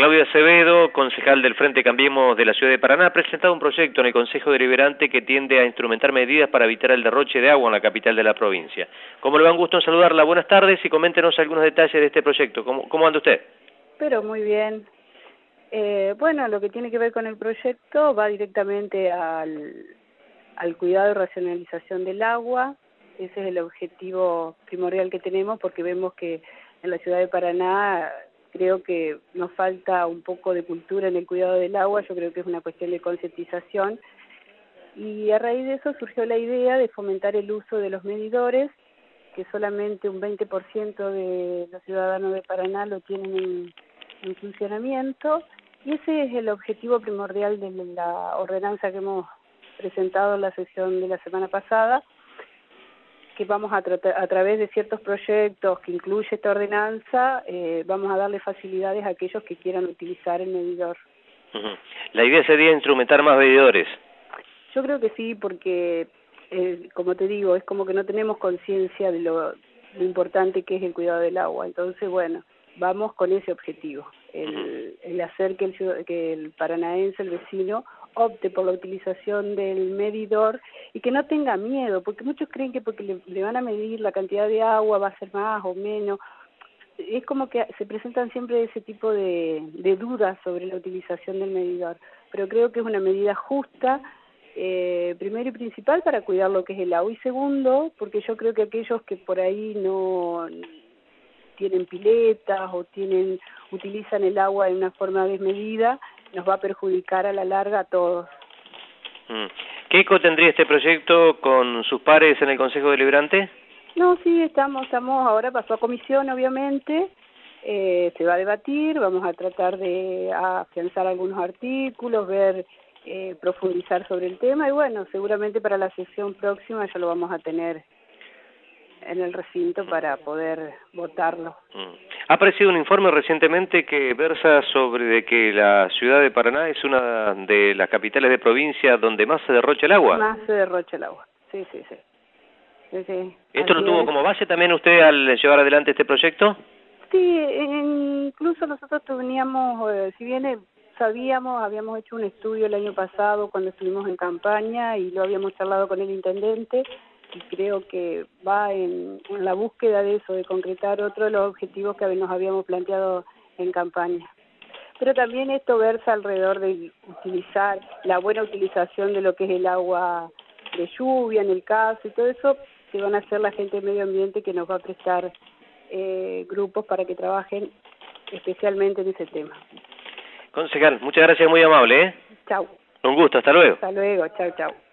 Claudia Acevedo, concejal del Frente Cambiemos de la Ciudad de Paraná, ha presentado un proyecto en el Consejo Deliberante que tiende a instrumentar medidas para evitar el derroche de agua en la capital de la provincia. ¿Cómo le va? Un gusto en saludarla. Buenas tardes y coméntenos algunos detalles de este proyecto. ¿Cómo anda usted? Pero muy bien. Bueno, lo que tiene que ver con el proyecto va directamente al cuidado y racionalización del agua. Ese es el objetivo primordial que tenemos, porque vemos que en la ciudad de Paraná creo que nos falta un poco de cultura en el cuidado del agua. Yo creo que es una cuestión de concientización, y a raíz de eso surgió la idea de fomentar el uso de los medidores, que solamente un 20% de los ciudadanos de Paraná lo tienen en funcionamiento, y ese es el objetivo primordial de la ordenanza que hemos presentado en la sesión de la semana pasada, que vamos a tratar a través de ciertos proyectos que incluye esta ordenanza. Vamos a darle facilidades a aquellos que quieran utilizar el medidor. La idea sería instrumentar más medidores. Yo creo que sí, porque como te digo, es como que no tenemos conciencia de lo importante que es el cuidado del agua. Entonces, bueno, vamos con ese objetivo, el hacer que el paranaense, el vecino, opte por la utilización del medidor y que no tenga miedo, porque muchos creen que porque le van a medir la cantidad de agua va a ser más o menos. Es como que se presentan siempre ese tipo de dudas sobre la utilización del medidor, pero creo que es una medida justa, primero y principal, para cuidar lo que es el agua, y segundo, porque yo creo que aquellos que por ahí no tienen piletas o utilizan el agua de una forma desmedida, nos va a perjudicar a la larga a todos. ¿Qué eco tendría este proyecto con sus pares en el Consejo Deliberante? No, sí, estamos, ahora pasó a comisión, obviamente, se va a debatir, vamos a tratar de afianzar algunos artículos, profundizar sobre el tema, y bueno, seguramente para la sesión próxima ya lo vamos a tener en el recinto para poder votarlo. Ha aparecido un informe recientemente que versa sobre de que la ciudad de Paraná es una de las capitales de provincia donde más se derrocha el agua. Más se derrocha el agua, sí. Sí. ¿Esto lo tuvo como base también usted al llevar adelante este proyecto? Sí, incluso nosotros teníamos, si bien habíamos hecho un estudio el año pasado cuando estuvimos en campaña y lo habíamos charlado con el intendente, y creo que va en la búsqueda de eso, de concretar otro de los objetivos que nos habíamos planteado en campaña. Pero también esto versa alrededor de utilizar la buena utilización de lo que es el agua de lluvia, en el caso, y todo eso que van a hacer la gente de medio ambiente, que nos va a prestar grupos para que trabajen especialmente en ese tema. Concejal, muchas gracias, muy amable, Chau. Un gusto, hasta luego. Hasta luego, chau.